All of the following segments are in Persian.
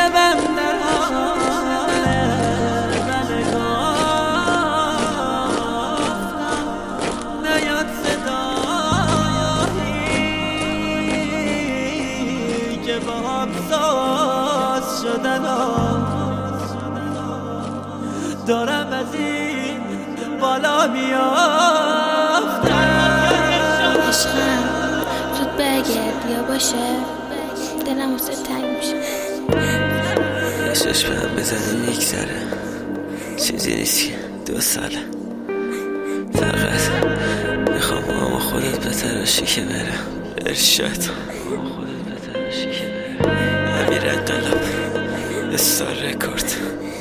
شبم در حال نگافتم نیاد صدایی که با هم ساز شدن دارم از این بالا میافتم. عشقم زود برگرد بیا باشه دلم واسه تنگ میشه. چشم هم بزنه میگذره چیزی نیست که 2 ساله فقط میخوام اما خودت بتراشی که برم ارشاد خودت بتراشی که برم امیر انقلاب استار رکورد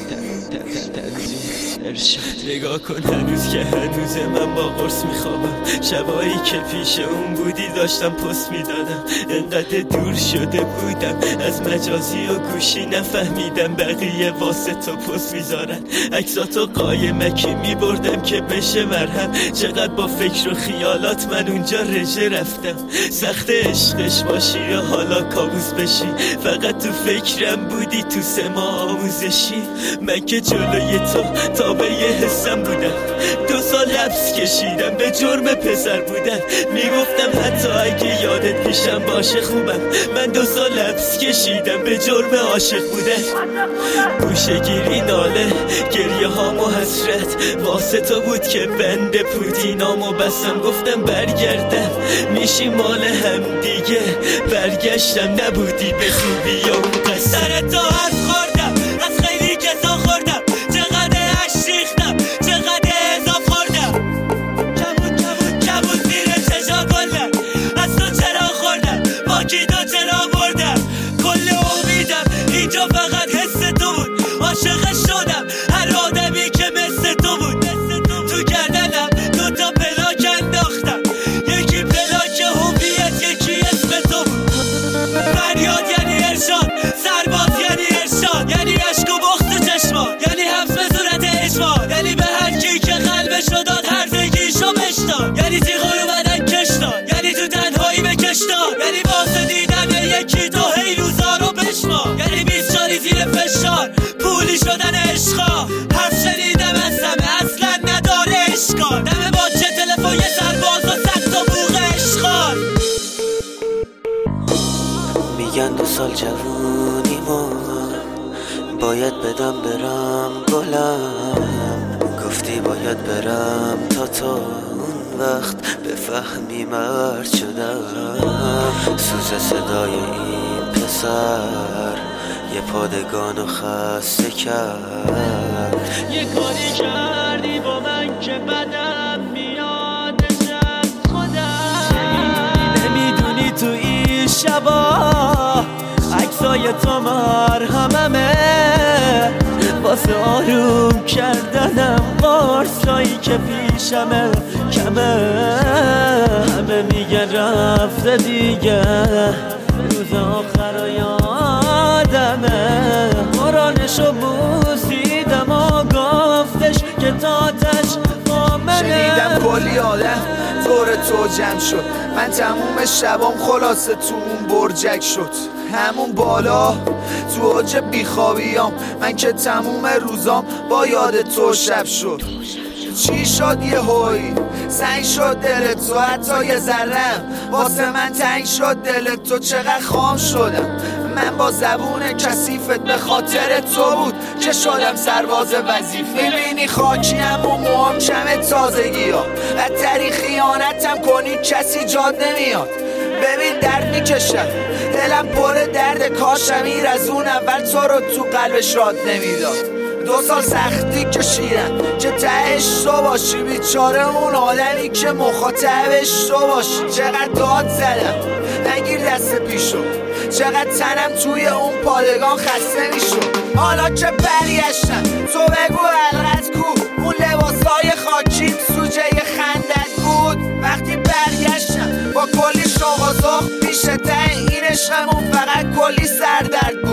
نگاه کن هنوز که هنوزه من با قرص میخوابم شبایی که پیش اون بودی داشتم پست میدادم انقدر دور شده بودم از مجازی و گوشی نفهمیدم بقیه واسه تو پست میذارن عکساتو قایمکی میبردم که بشه مرهم چقدر با فکر و خیالات من اونجا رژه رفتم سخت عشقش باشی یا حالا کابوس بشی فقط تو فکرم بودی تو 3 ماه آموزشی من که جلوی تو تابه یه حسم بودم 2 سال حبس کشیدم به جرم پسر بودن میگفتم حتی اگه یادت پیشم باشه خوبم من 2 سال حبس کشیدم به جرم عاشق بودن گوشه گیری ناله گریه هام و حسرت واسه تو بود که بند پوتینامو بستم گفتم برگردم میشی مال هم دیگه برگشتم نبودی به خوبی یا اون قصر تا حرف خوردم از خیلی کسا خوردم چقدر عشق ریختم چقدر اضاف خوردم کبود زیر چشا گلم از تو چرا خوردم با کی تو چرا بردم کل امیدم اینجا فقط حس تو بود عاشق شدم هر آدمی که مثل تو بود تو گردنم 2 تا پلاک انداختم یکی پلاک هویت یکی اسم تو بود فریاد یعنی ارشاد سرباز یعنی ارشاد یعنی عشق و بغض تو چشمان یعنی حبس به صورت اجبار یعنی به هر کی که قلبشو داد هرزگیشو بشتاد یعنی تیغ رو بدن کشتاد یعنی تو تنهایی بکشتاد یعنی واسه دیدن یکی تو هی روزا رو بشمار یعنی 20 سالی زیر فشار پولی شدن عشقا حرف شنیدم از همه اصلا نداره اشکال دم باچه تلفن یه سرباز و 100 تا بوق اشغال میگن 2 سال جوونیمو باید بدم برم گلم گفتی باید برم تا تو اون وقت بفهمی مرد شدم سوز صدای این پسر یه پادگانو خسته کرد یه کاری کردی با من که بدم میاد از خودم نمیدونی تو این شبا عکسای تو مرهممه واسه آروم کردنم قرصایی که پیشمه کمه همه میگن رفته دیگه روز آخر یادمه قرآنشو بوسیدم و گفتش که تاتش آمنه شنیدم کلی آدم دور تو جمع شد من تموم شبام خلاصه تو اون برجک شد همون بالا تو اوج بیخوابیام من که تموم روزام با یاد تو شب شد چی شد یه هوی سنگ شد دل تو حتی یه ذرم واسه من تنگ شد دل تو چقدر خام شدم من با زبون کثیفت به خاطر تو بود که شدم سرباز وظیفه میبینی خاکیم و موام کم تازگی ها بدتری خیانتم کنی کسی جاد نمیاد ببین درد میکشم دلم پر درد کاش امیر از اون اول تو رو تو قلبش راد نمیداد 2 سال سختی کشیدم که تهش تو باشی بیچاره اون آدمی که مخاطبش تو باشی چقدر داد زدم نگیر دست پیشو چقدر تنم توی اون پادگان خسته میشد حالا که برگشتم تو بگو حلقت کو اون لباسای خاکی سوجه خندت بود وقتی برگشتم با کلی شوق و ذوق پیش ته این عشقمون فقط کلی سردرد